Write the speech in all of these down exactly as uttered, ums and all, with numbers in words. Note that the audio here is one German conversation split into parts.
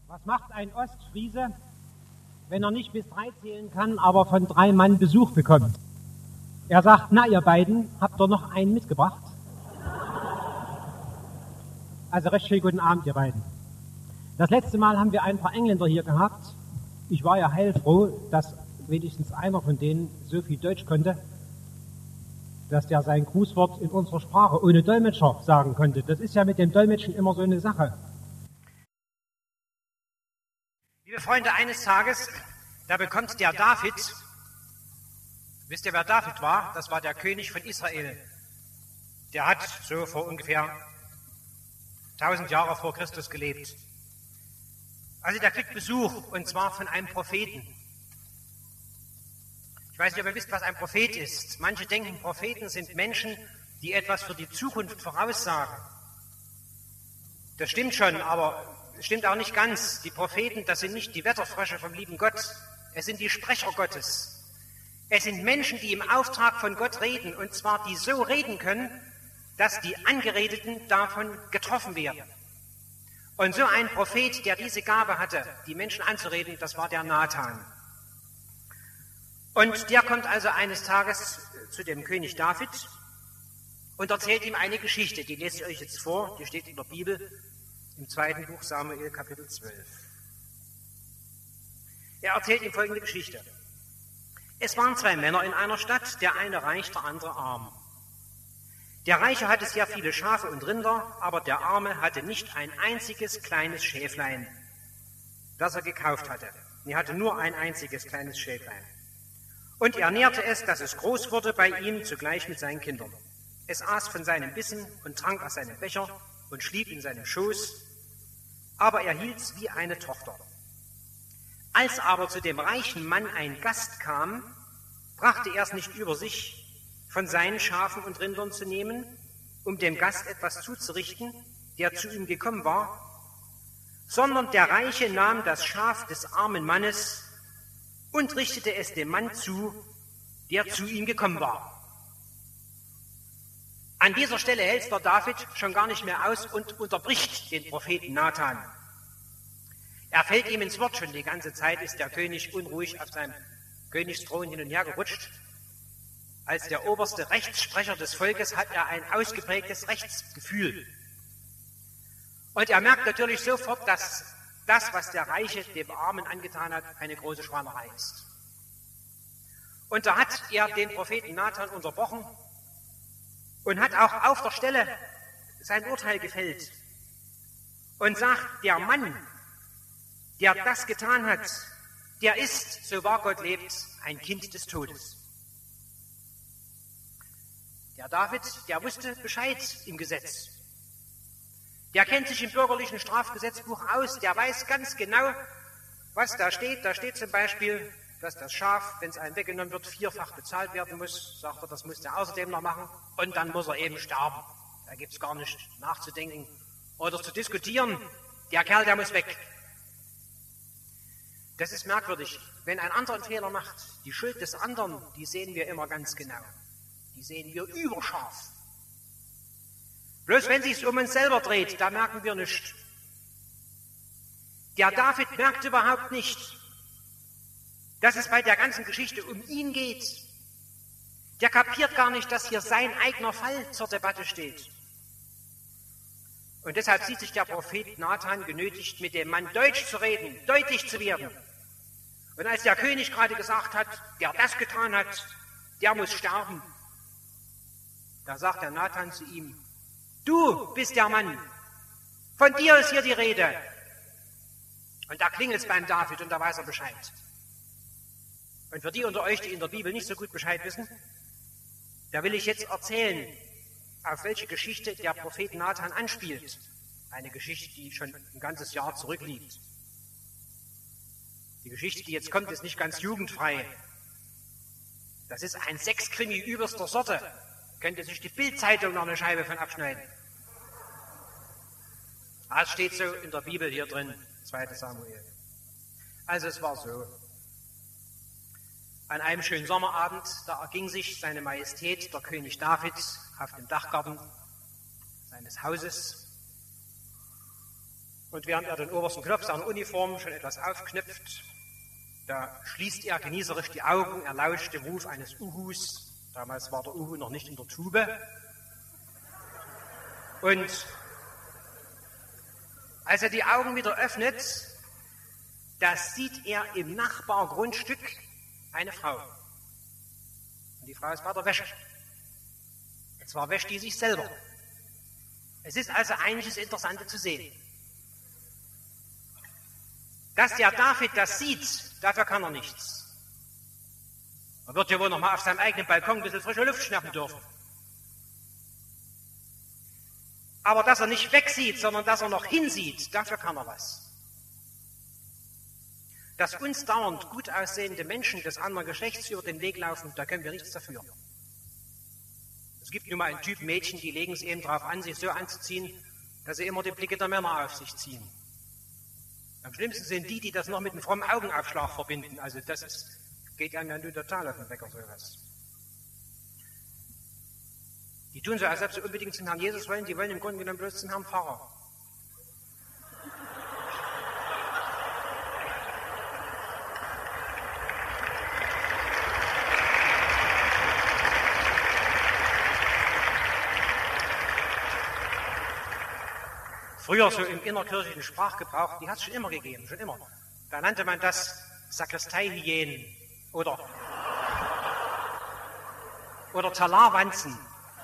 Was macht ein Ostfriese, wenn er nicht bis drei zählen kann, aber von drei Mann Besuch bekommt? Er sagt, na ihr beiden, habt ihr noch einen mitgebracht? Also recht schönen guten Abend, ihr beiden. Das letzte Mal haben wir ein paar Engländer hier gehabt. Ich war ja heilfroh, dass wenigstens einer von denen so viel Deutsch konnte, dass der sein Grußwort in unserer Sprache ohne Dolmetscher sagen konnte. Das ist ja mit dem Dolmetschen immer so eine Sache. Liebe Freunde, eines Tages, da bekommt der David, wisst ihr, wer David war? Das war der König von Israel. Der hat so vor ungefähr tausend Jahre vor Christus gelebt. Also der kriegt Besuch, und zwar von einem Propheten. Ich weiß nicht, ob ihr wisst, was ein Prophet ist. Manche denken, Propheten sind Menschen, die etwas für die Zukunft voraussagen. Das stimmt schon, aber es stimmt auch nicht ganz. Die Propheten, das sind nicht die Wetterfrösche vom lieben Gott. Es sind die Sprecher Gottes. Es sind Menschen, die im Auftrag von Gott reden, und zwar die so reden können, dass die Angeredeten davon getroffen werden. Und so ein Prophet, der diese Gabe hatte, die Menschen anzureden, das war der Nathan. Und der kommt also eines Tages zu dem König David und erzählt ihm eine Geschichte. Die lese ich euch jetzt vor, die steht in der Bibel im zweiten Buch Samuel, Kapitel zwölf. Er erzählt ihm folgende Geschichte. Es waren zwei Männer in einer Stadt, der eine reich, der andere arm. Der Reiche hatte sehr viele Schafe und Rinder, aber der Arme hatte nicht ein einziges kleines Schäflein, das er gekauft hatte. Er hatte nur ein einziges kleines Schäflein. Und er nährte es, dass es groß wurde bei ihm, zugleich mit seinen Kindern. Es aß von seinem Bissen und trank aus seinem Becher und schlief in seinem Schoß, aber er hielt's wie eine Tochter. Als aber zu dem reichen Mann ein Gast kam, brachte er es nicht über sich, von seinen Schafen und Rindern zu nehmen, um dem Gast etwas zuzurichten, der zu ihm gekommen war, sondern der Reiche nahm das Schaf des armen Mannes und richtete es dem Mann zu, der zu ihm gekommen war. An dieser Stelle hält der David schon gar nicht mehr aus und unterbricht den Propheten Nathan. Er fällt ihm ins Wort. Schon die ganze Zeit ist der König unruhig auf seinem Königsthron hin und her gerutscht. Als der oberste Rechtssprecher des Volkes hat er ein ausgeprägtes Rechtsgefühl. Und er merkt natürlich sofort, dass das, was der Reiche dem Armen angetan hat, eine große Schweinerei ist. Und da hat er den Propheten Nathan unterbrochen und hat auch auf der Stelle sein Urteil gefällt und sagt, der Mann, der das getan hat, der ist, so wahr Gott lebt, ein Kind des Todes. Der David, der wusste Bescheid im Gesetz. Der kennt sich im bürgerlichen Strafgesetzbuch aus, der weiß ganz genau, was da steht. Da steht zum Beispiel, dass das Schaf, wenn es einem weggenommen wird, vierfach bezahlt werden muss. Sagt er, das muss er außerdem noch machen. Und dann muss er eben sterben. Da gibt es gar nicht nachzudenken oder zu diskutieren. Der Kerl, der muss weg. Das ist merkwürdig. Wenn ein anderer einen Fehler macht, die Schuld des anderen, die sehen wir immer ganz genau. Die sehen wir überscharf. Bloß wenn es sich um uns selber dreht, da merken wir nichts. Der David merkt überhaupt nicht, dass es bei der ganzen Geschichte um ihn geht. Der kapiert gar nicht, dass hier sein eigener Fall zur Debatte steht. Und deshalb sieht sich der Prophet Nathan genötigt, mit dem Mann Deutsch zu reden, deutlich zu werden. Und als der König gerade gesagt hat, der das getan hat, der muss sterben, da sagt der Nathan zu ihm, du bist der Mann, von dir ist hier die Rede. Und da klingelt es beim David und da weiß er Bescheid. Und für die unter euch, die in der Bibel nicht so gut Bescheid wissen, da will ich jetzt erzählen, auf welche Geschichte der Prophet Nathan anspielt. Eine Geschichte, die schon ein ganzes Jahr zurückliegt. Die Geschichte, die jetzt kommt, ist nicht ganz jugendfrei. Das ist ein Sexkrimi übelster Sorte. Könnte sich die Bild-Zeitung noch eine Scheibe von abschneiden. Das steht so in der Bibel hier drin, zweiter Samuel. Also es war so. An einem schönen Sommerabend, da erging sich seine Majestät, der König David, auf dem Dachgarten seines Hauses. Und während er den obersten Knopf seiner Uniform schon etwas aufknüpft, da schließt er genießerisch die Augen, er lauscht dem Ruf eines Uhus. Damals war der Uhu noch nicht in der Tube. Und als er die Augen wieder öffnet, da sieht er im Nachbargrundstück eine Frau. Und die Frau ist bei der Wäsche. Und zwar wäscht die sich selber. Es ist also eigentlich das Interessante zu sehen. Dass der David das sieht, dafür kann er nichts. Er wird ja wohl noch mal auf seinem eigenen Balkon ein bisschen frische Luft schnappen dürfen. Aber dass er nicht wegsieht, sondern dass er noch hinsieht, dafür kann er was. Dass uns dauernd gut aussehende Menschen des anderen Geschlechts über den Weg laufen, da können wir nichts dafür. Es gibt nun mal einen Typ Mädchen, die legen es eben darauf an, sich so anzuziehen, dass sie immer die Blicke der Männer auf sich ziehen. Am schlimmsten sind die, die das noch mit einem frommen Augenaufschlag verbinden. Also das ist, geht einem ja nur total auf den Wecker, sowas. Die tun so, als ob sie unbedingt zum Herrn Jesus wollen, die wollen im Grunde genommen bloß zum Herrn Pfarrer. Früher so im innerkirchlichen Sprachgebrauch, die hat es schon immer gegeben, schon immer. Da nannte man das Sakristeihyänen oder, oder Talarwanzen.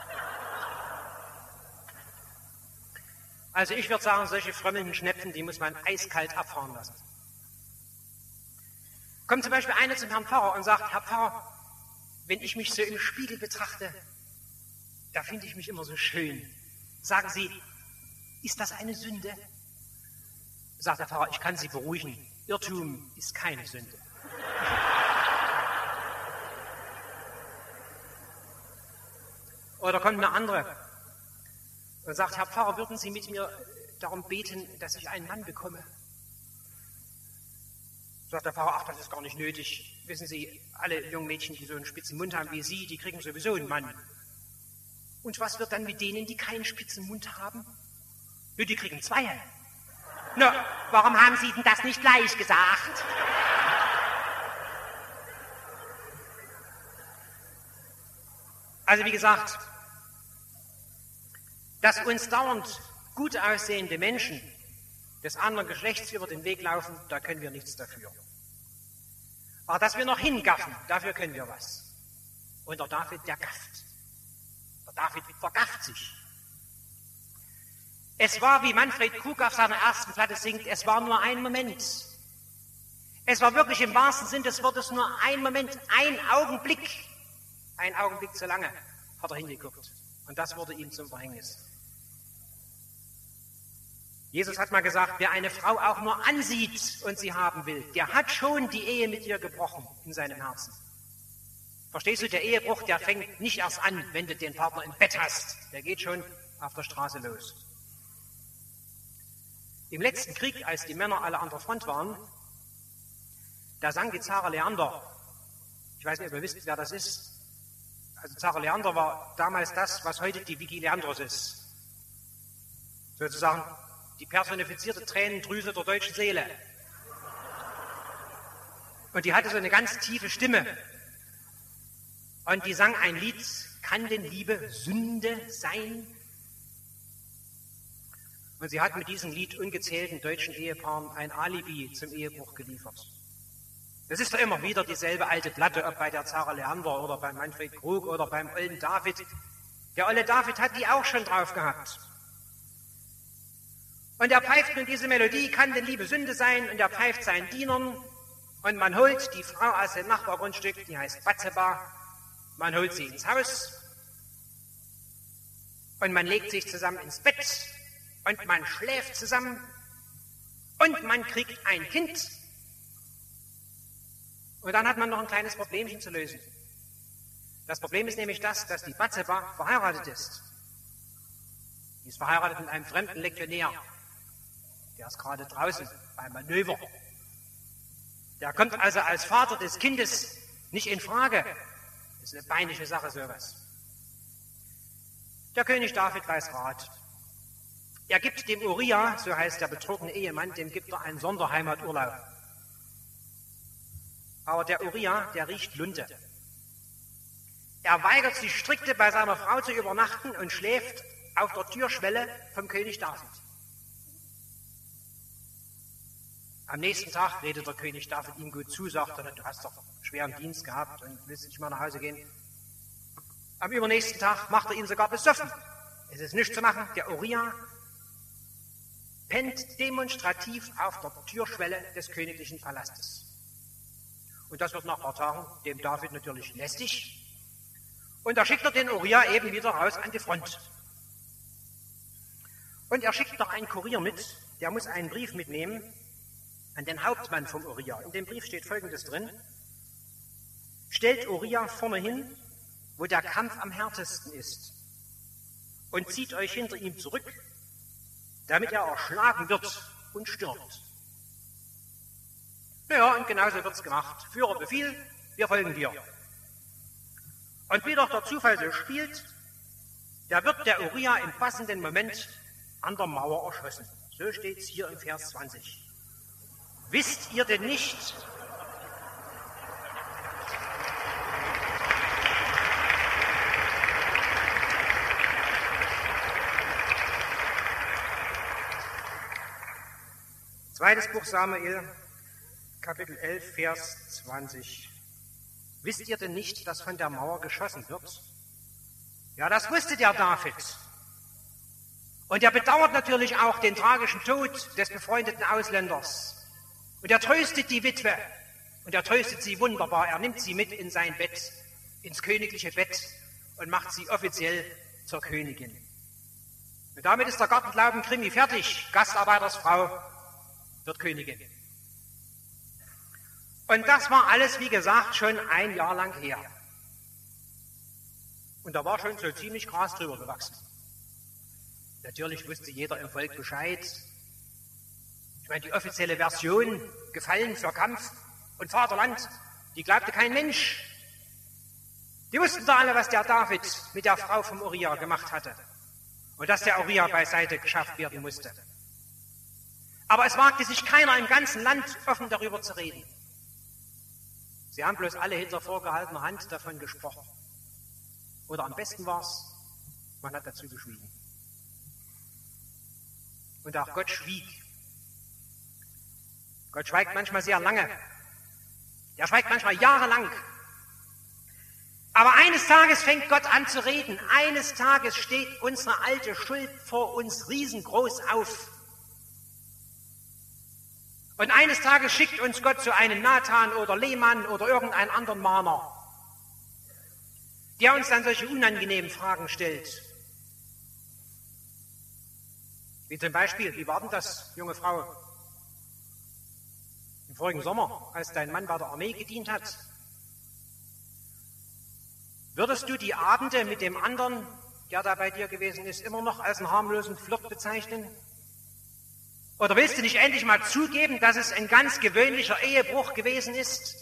Also ich würde sagen, solche frömmelnden Schnepfen, die muss man eiskalt abfahren lassen. Kommt zum Beispiel eine zum Herrn Pfarrer und sagt, Herr Pfarrer, wenn ich mich so im Spiegel betrachte, da finde ich mich immer so schön. Sagen Sie, ist das eine Sünde? Sagt der Pfarrer, ich kann Sie beruhigen, Irrtum ist keine Sünde. Oder kommt eine andere und sagt, Herr Pfarrer, würden Sie mit mir darum beten, dass ich einen Mann bekomme? Sagt der Pfarrer, ach, das ist gar nicht nötig. Wissen Sie, alle jungen Mädchen, die so einen spitzen Mund haben wie Sie, die kriegen sowieso einen Mann. Und was wird dann mit denen, die keinen spitzen Mund haben? Nur die kriegen zwei. Na, warum haben Sie denn das nicht gleich gesagt? Also wie gesagt, dass uns dauernd gut aussehende Menschen des anderen Geschlechts über den Weg laufen, da können wir nichts dafür. Aber dass wir noch hingaffen, dafür können wir was. Und der David, der gafft. Der David vergafft sich. Es war, wie Manfred Krug auf seiner ersten Platte singt, es war nur ein Moment. Es war wirklich im wahrsten Sinn des Wortes nur ein Moment, ein Augenblick. Ein Augenblick zu lange hat er hingeguckt. Und das wurde ihm zum Verhängnis. Jesus hat mal gesagt, wer eine Frau auch nur ansieht und sie haben will, der hat schon die Ehe mit ihr gebrochen in seinem Herzen. Verstehst du, der Ehebruch, der fängt nicht erst an, wenn du den Partner im Bett hast. Der geht schon auf der Straße los. Im letzten Krieg, als die Männer alle an der Front waren, da sang die Zara Leander. Ich weiß nicht, ob ihr wisst, wer das ist. Also Zara Leander war damals das, was heute die Vicky Leandros ist. Sozusagen die personifizierte Tränendrüse der deutschen Seele. Und die hatte so eine ganz tiefe Stimme. Und die sang ein Lied, kann denn Liebe Sünde sein? Und sie hat mit diesem Lied ungezählten deutschen Ehepaaren ein Alibi zum Ehebruch geliefert. Das ist doch immer wieder dieselbe alte Platte, ob bei der Zara Leander oder beim Manfred Krug oder beim ollen David. Der olle David hat die auch schon drauf gehabt. Und er pfeift nun diese Melodie, kann denn Liebe Sünde sein? Und er pfeift seinen Dienern und man holt die Frau aus dem Nachbargrundstück, die heißt Batseba, man holt sie ins Haus und man legt sich zusammen ins Bett und man schläft zusammen und man kriegt ein Kind. Und dann hat man noch ein kleines Problemchen zu lösen. Das Problem ist nämlich das, dass die Batseba verheiratet ist. Die ist verheiratet mit einem fremden Legionär. Der ist gerade draußen beim Manöver. Der kommt also als Vater des Kindes nicht in Frage. Das ist eine peinliche Sache, sowas. Der König David weiß Rat. Er gibt dem Uria, so heißt der betrogene Ehemann, dem gibt er einen Sonderheimaturlaub. Aber der Uria, der riecht Lunte. Er weigert sich strikte, bei seiner Frau zu übernachten und schläft auf der Türschwelle vom König David. Am nächsten Tag redet der König David ihm gut zu, sagt er, du hast doch einen schweren Dienst gehabt und willst nicht mal nach Hause gehen. Am übernächsten Tag macht er ihn sogar besoffen. Es ist nichts zu machen, der Uria pennt demonstrativ auf der Türschwelle des königlichen Palastes. Und das wird nach ein paar Tagen dem David natürlich lästig. Und da schickt er den Uria eben wieder raus an die Front. Und er schickt noch einen Kurier mit, der muss einen Brief mitnehmen an den Hauptmann vom Uria. In dem Brief steht Folgendes drin: Stellt Uria vorne hin, wo der Kampf am härtesten ist, und zieht euch hinter ihm zurück, damit er erschlagen wird und stirbt. Naja, und genauso wird's gemacht. Führer Befehl, wir folgen dir. Und wie doch der Zufall so spielt, da wird der Uria im passenden Moment an der Mauer erschossen. So steht's hier im Vers zwanzig. Wisst ihr denn nicht, zweites Buch Samuel, Kapitel elf, Vers zwanzig. Wisst ihr denn nicht, dass von der Mauer geschossen wird? Ja, das wusste der David. Und er bedauert natürlich auch den tragischen Tod des befreundeten Ausländers. Und er tröstet die Witwe. Und er tröstet sie wunderbar. Er nimmt sie mit in sein Bett, ins königliche Bett, und macht sie offiziell zur Königin. Und damit ist der Gartenlauben-Krimi fertig. Gastarbeitersfrau wird Königin. Und das war alles, wie gesagt, schon ein Jahr lang her. Und da war schon so ziemlich Gras drüber gewachsen. Natürlich wusste jeder im Volk Bescheid. Ich meine, die offizielle Version, gefallen für Kampf und Vaterland, die glaubte kein Mensch. Die wussten da alle, was der David mit der Frau vom Uria gemacht hatte. Und dass der Uria beiseite geschafft werden musste. Aber es wagte sich keiner im ganzen Land offen darüber zu reden. Sie haben bloß alle hinter vorgehaltener Hand davon gesprochen. Oder am besten war es, man hat dazu geschwiegen. Und auch Gott schwieg. Gott schweigt manchmal sehr lange. Er schweigt manchmal jahrelang. Aber eines Tages fängt Gott an zu reden. Eines Tages steht unsere alte Schuld vor uns riesengroß auf. Und eines Tages schickt uns Gott zu einem Nathan oder Lehmann oder irgendeinen anderen Mahner, der uns dann solche unangenehmen Fragen stellt. Wie zum Beispiel, wie war denn das, junge Frau, im vorigen Sommer, als dein Mann bei der Armee gedient hat? Würdest du die Abende mit dem anderen, der da bei dir gewesen ist, immer noch als einen harmlosen Flirt bezeichnen? Oder willst du nicht endlich mal zugeben, dass es ein ganz gewöhnlicher Ehebruch gewesen ist?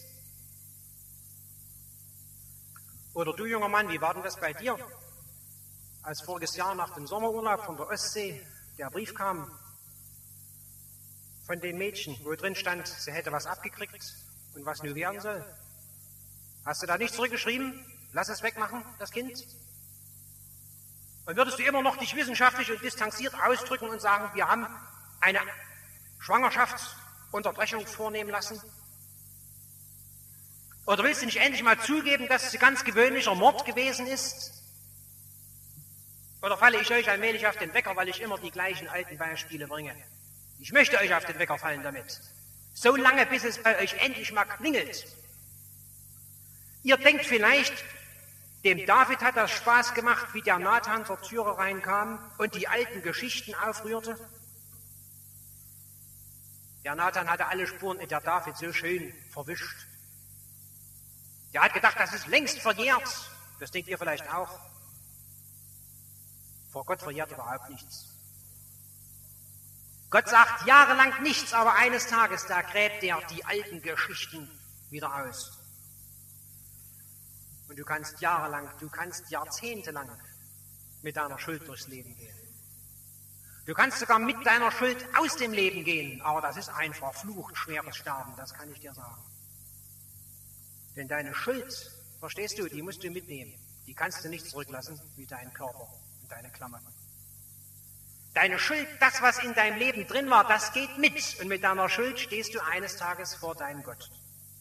Oder du, junger Mann, wie war denn das bei dir, als voriges Jahr nach dem Sommerurlaub von der Ostsee der Brief kam von dem Mädchen, wo drin stand, sie hätte was abgekriegt und was nun werden soll? Hast du da nicht zurückgeschrieben? Lass es wegmachen, das Kind? Und würdest du immer noch dich wissenschaftlich und distanziert ausdrücken und sagen, wir haben eine Schwangerschaftsunterbrechung vornehmen lassen? Oder willst du nicht endlich mal zugeben, dass es ein ganz gewöhnlicher Mord gewesen ist? Oder falle ich euch allmählich auf den Wecker, weil ich immer die gleichen alten Beispiele bringe? Ich möchte euch auf den Wecker fallen damit. So lange, bis es bei euch endlich mal klingelt. Ihr denkt vielleicht, dem David hat das Spaß gemacht, wie der Nathan zur Türe reinkam und die alten Geschichten aufrührte. Der Nathan hatte alle Spuren in der David so schön verwischt. Der hat gedacht, das ist längst verjährt. Das denkt ihr vielleicht auch. Vor Gott verjährt überhaupt nichts. Gott sagt jahrelang nichts, aber eines Tages, da gräbt er die alten Geschichten wieder aus. Und du kannst jahrelang, du kannst jahrzehntelang mit deiner Schuld durchs Leben gehen. Du kannst sogar mit deiner Schuld aus dem Leben gehen, aber das ist ein verflucht schweres Sterben, das kann ich dir sagen. Denn deine Schuld, verstehst du, die musst du mitnehmen. Die kannst du nicht zurücklassen wie deinen Körper und deine Klamotten. Deine Schuld, das, was in deinem Leben drin war, das geht mit. Und mit deiner Schuld stehst du eines Tages vor deinem Gott.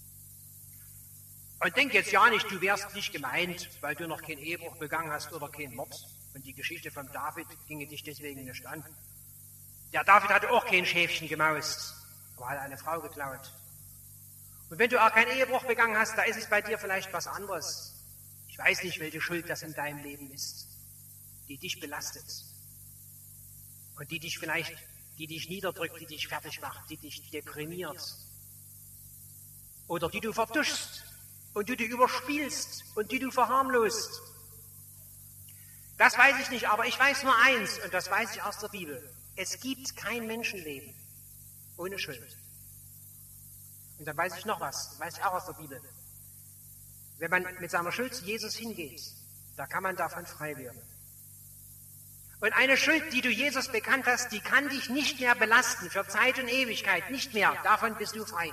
Und denk jetzt ja nicht, du wärst nicht gemeint, weil du noch keinen Ehebruch begangen hast oder keinen Mord. Und die Geschichte von David ginge dich deswegen nicht an. Der David hatte auch kein Schäfchen gemaust, aber hat eine Frau geklaut. Und wenn du auch keinen Ehebruch begangen hast, da ist es bei dir vielleicht was anderes. Ich weiß nicht, welche Schuld das in deinem Leben ist, die dich belastet. Und die dich vielleicht, die dich niederdrückt, die dich fertig macht, die dich deprimiert. Oder die du vertuschst und die du überspielst und die du verharmlost. Das weiß ich nicht, aber ich weiß nur eins, und das weiß ich aus der Bibel. Es gibt kein Menschenleben ohne Schuld. Und dann weiß ich noch was, weiß ich auch aus der Bibel. Wenn man mit seiner Schuld zu Jesus hingeht, da kann man davon frei werden. Und eine Schuld, die du Jesus bekannt hast, die kann dich nicht mehr belasten, für Zeit und Ewigkeit, nicht mehr. Davon bist du frei.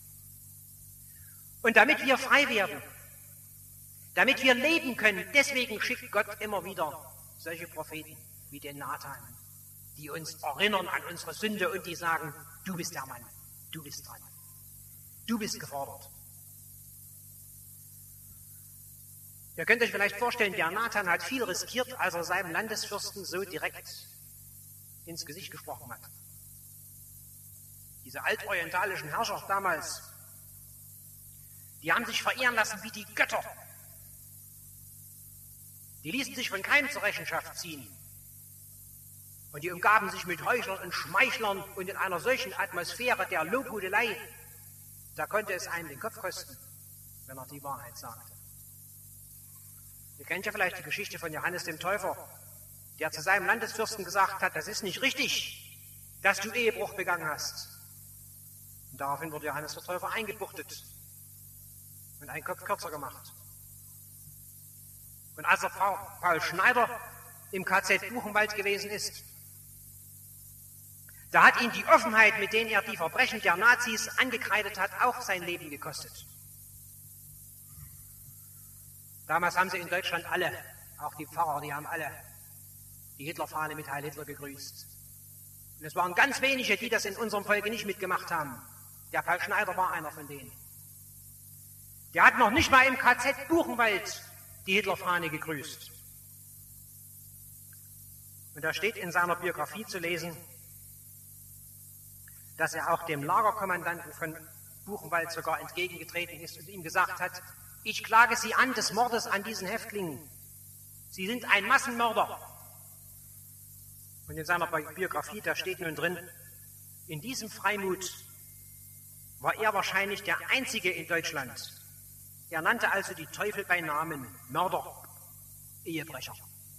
Und damit wir frei werden, damit wir leben können, deswegen schickt Gott immer wieder solche Propheten wie den Nathan, die uns erinnern an unsere Sünde und die sagen, du bist der Mann, du bist dran, du bist gefordert. Ihr könnt euch vielleicht vorstellen, der Nathan hat viel riskiert, als er seinem Landesfürsten so direkt ins Gesicht gesprochen hat. Diese altorientalischen Herrscher damals, die haben sich verehren lassen wie die Götter. Die ließen sich von keinem zur Rechenschaft ziehen. Und die umgaben sich mit Heuchlern und Schmeichlern und in einer solchen Atmosphäre der Lobhudelei, da konnte es einem den Kopf kosten, wenn er die Wahrheit sagte. Ihr kennt ja vielleicht die Geschichte von Johannes dem Täufer, der zu seinem Landesfürsten gesagt hat, das ist nicht richtig, dass du Ehebruch begangen hast. Und daraufhin wurde Johannes der Täufer eingebuchtet und einen Kopf kürzer gemacht. Und als er Paul Schneider im K Z Buchenwald gewesen ist, da hat ihn die Offenheit, mit denen er die Verbrechen der Nazis angekreidet hat, auch sein Leben gekostet. Damals haben sie in Deutschland alle, auch die Pfarrer, die haben alle die Hitlerfahne mit Heil Hitler gegrüßt. Und es waren ganz wenige, die das in unserem Volke nicht mitgemacht haben. Der Paul Schneider war einer von denen. Der hat noch nicht mal im K Z Buchenwald die Hitlerfahne gegrüßt. Und da steht in seiner Biografie zu lesen, dass er auch dem Lagerkommandanten von Buchenwald sogar entgegengetreten ist und ihm gesagt hat, ich klage Sie an des Mordes an diesen Häftlingen. Sie sind ein Massenmörder. Und in seiner Biografie, da steht nun drin, in diesem Freimut war er wahrscheinlich der Einzige in Deutschland. Er nannte also die Teufel bei Namen, Mörder, Ehebrecher.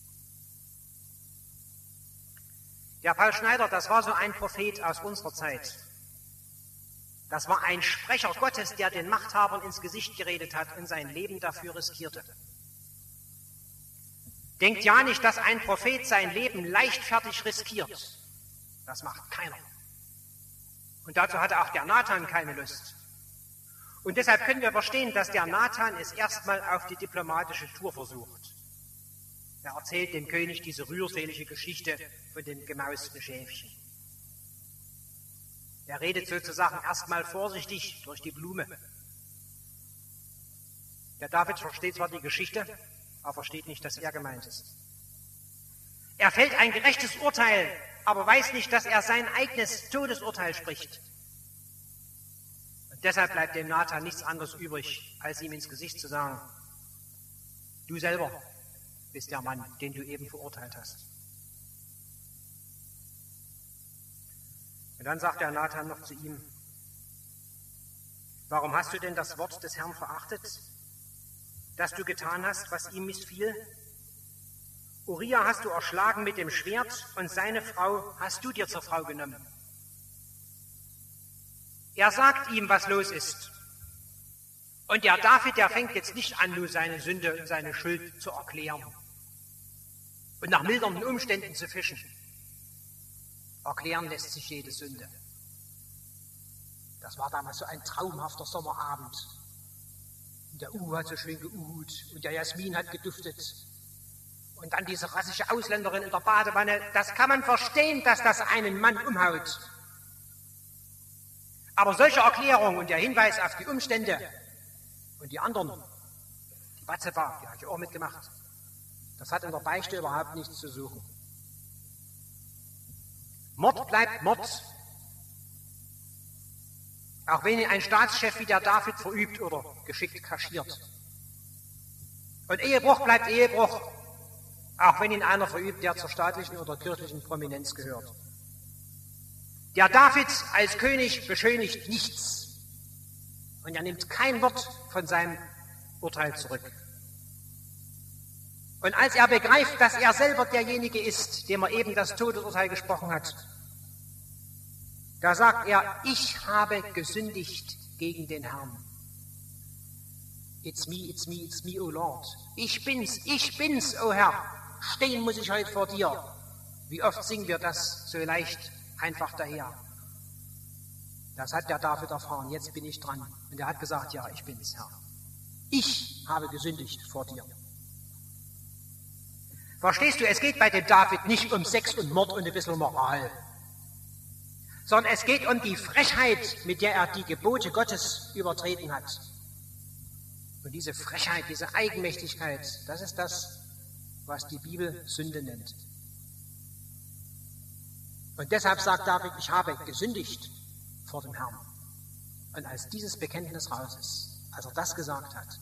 Der Paul Schneider, das war so ein Prophet aus unserer Zeit. Das war ein Sprecher Gottes, der den Machthabern ins Gesicht geredet hat und sein Leben dafür riskierte. Denkt ja nicht, dass ein Prophet sein Leben leichtfertig riskiert. Das macht keiner. Und dazu hatte auch der Nathan keine Lust. Und deshalb können wir verstehen, dass der Nathan es erstmal auf die diplomatische Tour versucht. Er erzählt dem König diese rührselige Geschichte von dem gemausten Schäfchen. Er redet sozusagen erstmal vorsichtig durch die Blume. Der David versteht zwar die Geschichte, aber versteht nicht, dass er gemeint ist. Er fällt ein gerechtes Urteil, aber weiß nicht, dass er sein eigenes Todesurteil spricht. Und deshalb bleibt dem Nathan nichts anderes übrig, als ihm ins Gesicht zu sagen, du selber bist der Mann, den du eben verurteilt hast. Und dann sagt der Nathan noch zu ihm, warum hast du denn das Wort des Herrn verachtet, dass du getan hast, was ihm missfiel? Uriah hast du erschlagen mit dem Schwert und seine Frau hast du dir zur Frau genommen. Er sagt ihm, was los ist. Und der David, der fängt jetzt nicht an, nur seine Sünde und seine Schuld zu erklären und nach mildernden Umständen zu fischen. Erklären lässt sich jede Sünde. Das war damals so ein traumhafter Sommerabend. Und der Uhu hat so schön geuht und der Jasmin hat geduftet. Und dann diese rassische Ausländerin in der Badewanne. Das kann man verstehen, dass das einen Mann umhaut. Aber solche Erklärung und der Hinweis auf die Umstände und die anderen, die Batzeba, die hat ja auch mitgemacht, das hat in der Beichte überhaupt nichts zu suchen. Mord bleibt Mord. Auch wenn ihn ein Staatschef wie der David verübt oder geschickt kaschiert. Und Ehebruch bleibt Ehebruch, auch wenn ihn einer verübt, der zur staatlichen oder kirchlichen Prominenz gehört. Der David als König beschönigt nichts. Und er nimmt kein Wort von seinem Urteil zurück. Und als er begreift, dass er selber derjenige ist, dem er eben das Todesurteil gesprochen hat, da sagt er, ich habe gesündigt gegen den Herrn. It's me, it's me, it's me, oh Lord. Ich bin's, ich bin's, oh Herr. Stehen muss ich heute vor dir. Wie oft singen wir das so leicht, einfach daher. Das hat der David erfahren, jetzt bin ich dran. Und er hat gesagt, ja, ich bin's, Herr. Ich habe gesündigt vor dir. Verstehst du, es geht bei dem David nicht um Sex und Mord und ein bisschen Moral, sondern es geht um die Frechheit, mit der er die Gebote Gottes übertreten hat. Und diese Frechheit, diese Eigenmächtigkeit, das ist das, was die Bibel Sünde nennt. Und deshalb sagt David, ich habe gesündigt vor dem Herrn. Und als dieses Bekenntnis raus ist, als er das gesagt hat,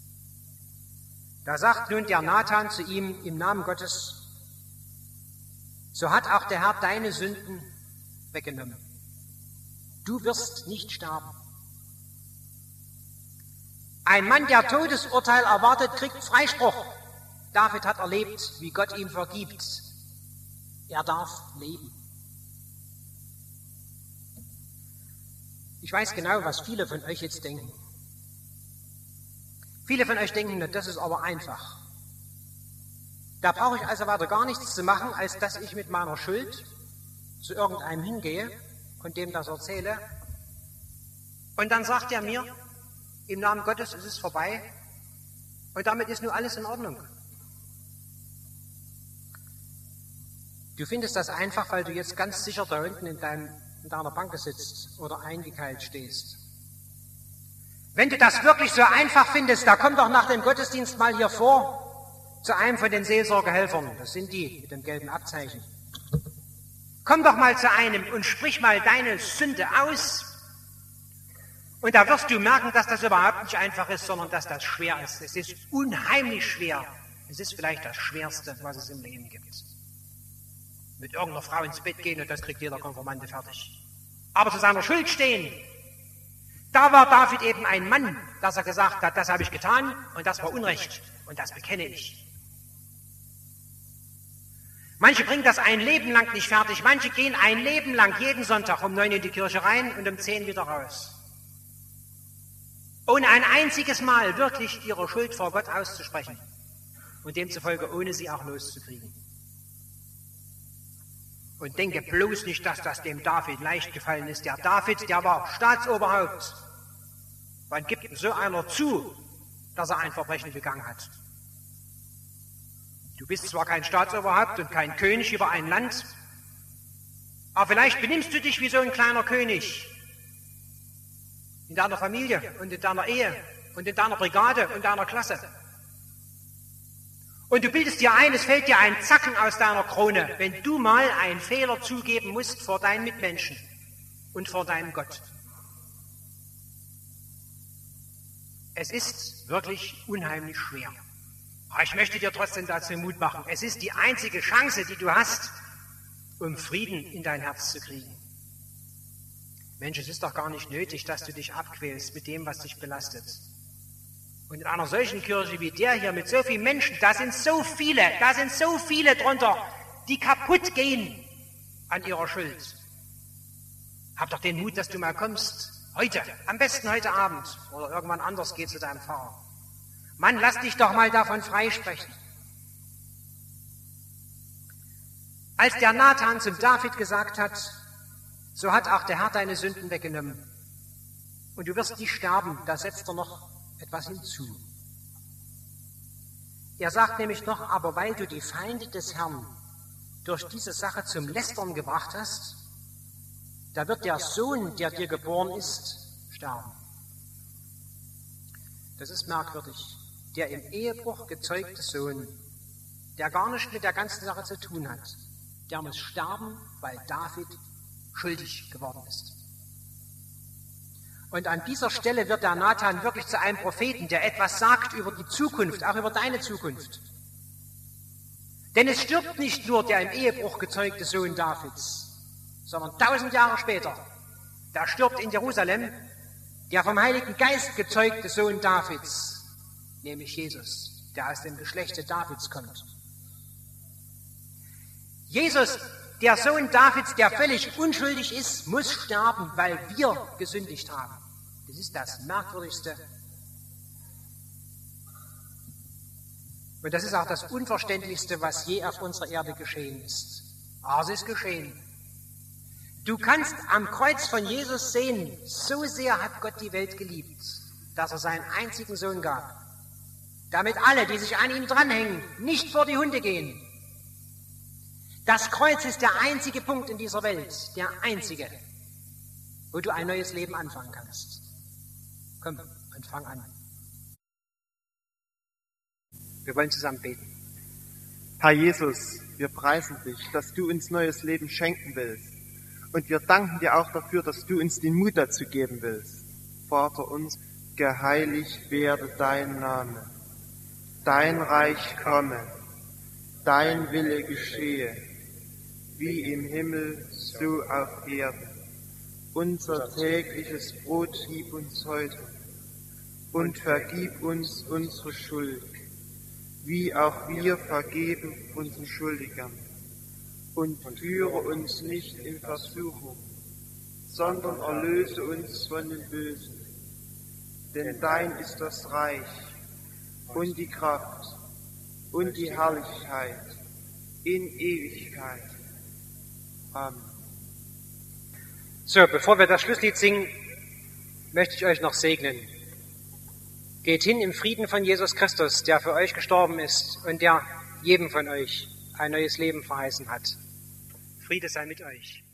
da sagt nun der Nathan zu ihm im Namen Gottes, so hat auch der Herr deine Sünden weggenommen. Du wirst nicht sterben. Ein Mann, der Todesurteil erwartet, kriegt Freispruch. David hat erlebt, wie Gott ihm vergibt. Er darf leben. Ich weiß genau, was viele von euch jetzt denken. Viele von euch denken, das ist aber einfach. Da brauche ich also weiter gar nichts zu machen, als dass ich mit meiner Schuld zu irgendeinem hingehe und dem das erzähle. Und dann sagt er mir, im Namen Gottes ist es vorbei und damit ist nun alles in Ordnung. Du findest das einfach, weil du jetzt ganz sicher da unten in, deinem, in deiner Bank sitzt oder eingekeilt stehst. Wenn du das wirklich so einfach findest, da komm doch nach dem Gottesdienst mal hier vor zu einem von den Seelsorgehelfern. Das sind die mit dem gelben Abzeichen. Komm doch mal zu einem und sprich mal deine Sünde aus. Und da wirst du merken, dass das überhaupt nicht einfach ist, sondern dass das schwer ist. Es ist unheimlich schwer. Es ist vielleicht das Schwerste, was es im Leben gibt. Mit irgendeiner Frau ins Bett gehen und das kriegt jeder Konfirmande fertig. Aber zu seiner Schuld stehen, da war David eben ein Mann, dass er gesagt hat, das habe ich getan und das war Unrecht und das bekenne ich. Manche bringen das ein Leben lang nicht fertig, manche gehen ein Leben lang jeden Sonntag um neun in die Kirche rein und um zehn wieder raus. Ohne ein einziges Mal wirklich ihre Schuld vor Gott auszusprechen und demzufolge ohne sie auch loszukriegen. Und denke bloß nicht, dass das dem David leicht gefallen ist. Der David, der war Staatsoberhaupt. Wann gibt so einer zu, dass er ein Verbrechen begangen hat? Du bist zwar kein Staatsoberhaupt und kein König über ein Land, aber vielleicht benimmst du dich wie so ein kleiner König in deiner Familie und in deiner Ehe und in deiner Brigade und deiner Klasse. Und du bildest dir ein, es fällt dir ein Zacken aus deiner Krone, wenn du mal einen Fehler zugeben musst vor deinen Mitmenschen und vor deinem Gott. Es ist wirklich unheimlich schwer. Aber ich möchte dir trotzdem dazu Mut machen. Es ist die einzige Chance, die du hast, um Frieden in dein Herz zu kriegen. Mensch, es ist doch gar nicht nötig, dass du dich abquälst mit dem, was dich belastet. Und in einer solchen Kirche wie der hier mit so vielen Menschen, da sind so viele, da sind so viele drunter, die kaputt gehen an ihrer Schuld. Hab doch den Mut, dass du mal kommst. Heute, am besten heute Abend oder irgendwann anders geh zu deinem Pfarrer. Mann, lass dich doch mal davon freisprechen. Als der Nathan zum David gesagt hat, so hat auch der Herr deine Sünden weggenommen. Und du wirst nicht sterben, da setzt er noch etwas hinzu. Er sagt nämlich noch, aber weil du die Feinde des Herrn durch diese Sache zum Lästern gebracht hast, da wird der Sohn, der dir geboren ist, sterben. Das ist merkwürdig. Der im Ehebruch gezeugte Sohn, der gar nichts mit der ganzen Sache zu tun hat, der muss sterben, weil David schuldig geworden ist. Und an dieser Stelle wird der Nathan wirklich zu einem Propheten, der etwas sagt über die Zukunft, auch über deine Zukunft. Denn es stirbt nicht nur der im Ehebruch gezeugte Sohn Davids, sondern tausend Jahre später, da stirbt in Jerusalem der vom Heiligen Geist gezeugte Sohn Davids, nämlich Jesus, der aus dem Geschlechte Davids kommt. Jesus, der Sohn Davids, der völlig unschuldig ist, muss sterben, weil wir gesündigt haben. Das ist das Merkwürdigste. Und das ist auch das Unverständlichste, was je auf unserer Erde geschehen ist. Aber es ist geschehen. Du kannst am Kreuz von Jesus sehen, so sehr hat Gott die Welt geliebt, dass er seinen einzigen Sohn gab, damit alle, die sich an ihm dranhängen, nicht vor die Hunde gehen. Das Kreuz ist der einzige Punkt in dieser Welt, der einzige, wo du ein neues Leben anfangen kannst. Komm und fang an. Wir wollen zusammen beten. Herr Jesus, wir preisen dich, dass du uns neues Leben schenken willst. Und wir danken dir auch dafür, dass du uns den Mut dazu geben willst. Vater uns, geheiligt werde dein Name. Dein Reich komme. Dein Wille geschehe. Wie im Himmel, so auf Erden. Unser tägliches Brot gib uns heute und vergib uns unsere Schuld, wie auch wir vergeben unseren Schuldigern. Und führe uns nicht in Versuchung, sondern erlöse uns von dem Bösen. Denn dein ist das Reich und die Kraft und die Herrlichkeit in Ewigkeit. Amen. So, bevor wir das Schlusslied singen, möchte ich euch noch segnen. Geht hin im Frieden von Jesus Christus, der für euch gestorben ist und der jedem von euch ein neues Leben verheißen hat. Friede sei mit euch.